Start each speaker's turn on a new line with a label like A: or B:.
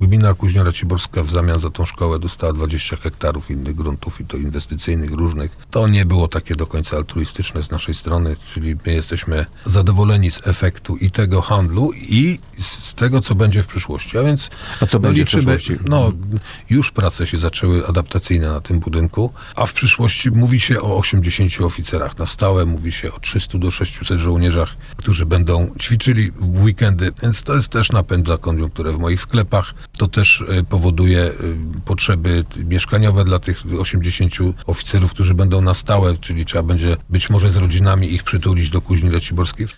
A: Gmina Kuźnia Raciborska w zamian za tą szkołę dostała 20 hektarów innych gruntów i to inwestycyjnych, różnych. To nie było takie do końca altruistyczne z naszej strony, czyli my jesteśmy zadowoleni z efektu i tego handlu i z tego, co będzie w przyszłości. A więc
B: co będzie w przyszłości?
A: Już prace się zaczęły adaptacyjne na tym budynku, a w przyszłości mówi się o 80 oficerach na stałe, mówi się o 300 do 600 żołnierzach, którzy będą ćwiczyli w weekendy, więc to jest też napęd dla koniunktury w moich sklepach. To też powoduje potrzeby mieszkaniowe dla tych 80 oficerów, którzy będą na stałe, czyli trzeba będzie być może z rodzinami ich przytulić do Kuźni Raciborskiej.